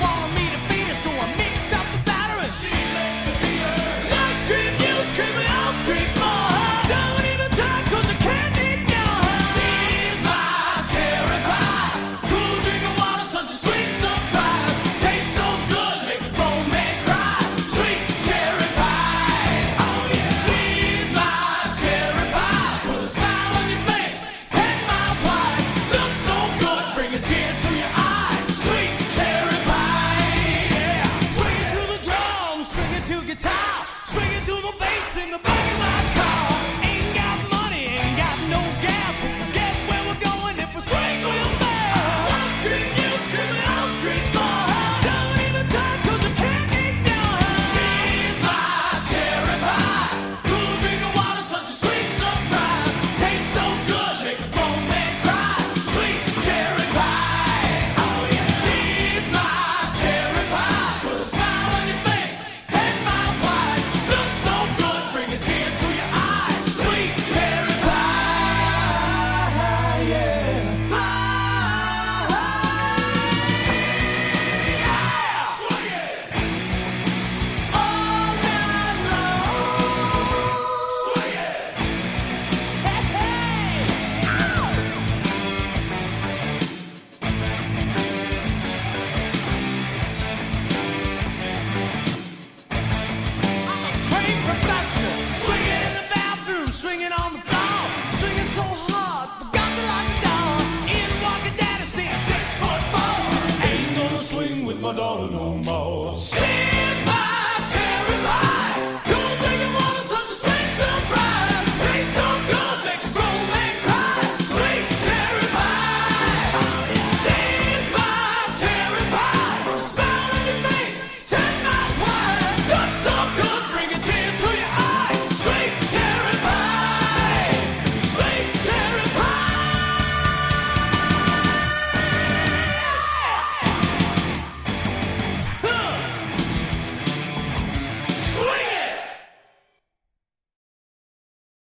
wanted me to beat her, so I mixed up the batter and she made me beat her. I scream, you scream, and I'll scream for her. Don't even try, 'cause I can't ignore her. She's my cherry pie, cool drink of water, such a sweet surprise. Tastes so good, make a grown man cry. Sweet cherry pie, oh yeah. She's my cherry pie, put a smile on your face, 10 miles wide. Looks so good, bring a tear to your eyes. Sweet cherry pie, yeah. Swing it to the drums, swing it to guitar, swing it to the bass in the back of my car. Ain't got money, ain't got no gas, but we'll get where we're going if we swing real fast. I'll scream, you scream, and I'll scream for her. Don't even try, 'cause I can't ignore her. She's my cherry pie, cool drink of water, such a sweet surprise. Tastes so good, make a grown man cry. Sweet cherry pie, oh yeah. She's my cherry pie, put a smile on your face, 10 miles wide. Looks so good, bring a tear to your eyes. Sweet cherry pie, yeah. Pie, yeah. Swing it all night long. Swing it, hey, hey. I'm a trained professional, swinging in the bathroom, swinging on the floor, swinging so hard, forgot to lock the door. In walking daddy, staying 6'4". Ain't gonna swing with my daughter no more. She